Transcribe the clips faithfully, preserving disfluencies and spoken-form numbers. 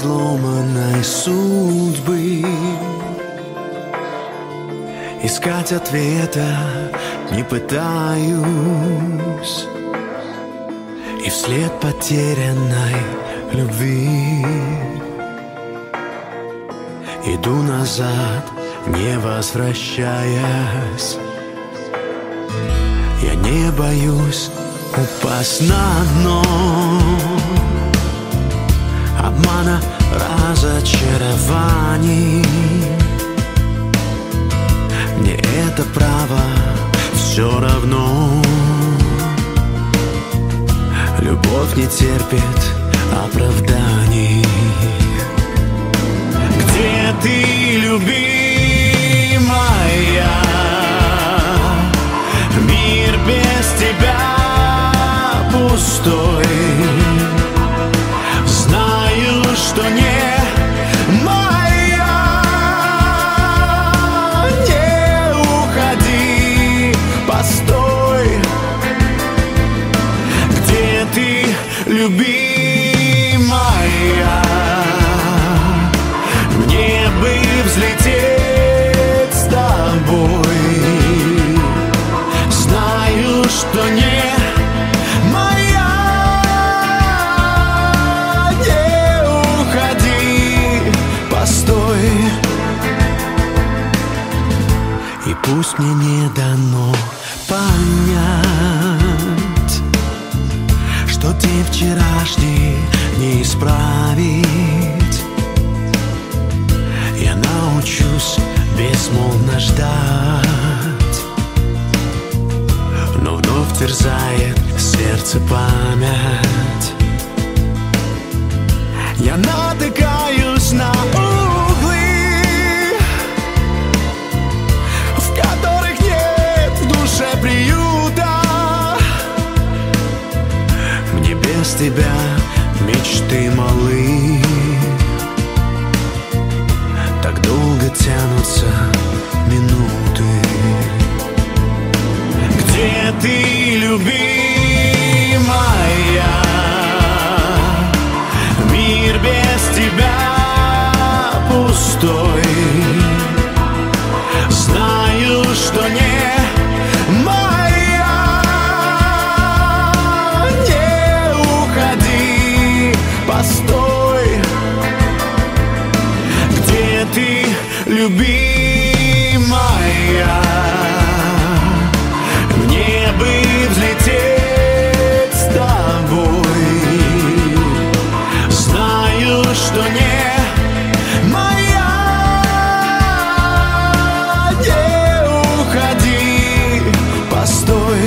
изломанной судьбы. Искать ответа не пытаюсь, и вслед потерянной любви иду назад, не возвращаясь. Я не боюсь упасть на дно обмана, разочарований. Мне это право все равно. Любовь не терпит оправданий. Где ты, любимая? Мир без тебя пустой. Знаю, что не моя. Не уходи, постой. Где ты, любимая? Мне бы взлететь с тобой. Знаю, что не моя. Не уходи, постой. И пусть мне не дано понять, что день вчерашний не исправить. Я научусь безмолвно ждать, но вновь терзает сердце память. Я натыкаюсь на углы, в которых нет в душе приюта. Мне без тебя мечты малы, так долго тянутся минуты. Где ты, любимая? Мир без тебя пустой. Знаю, что не моя. Не уходи, постой. Где ты, любимая? Мне бы взлететь с тобой. Знаю, что не моя. Не уходи, постой.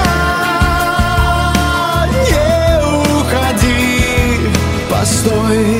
Постой.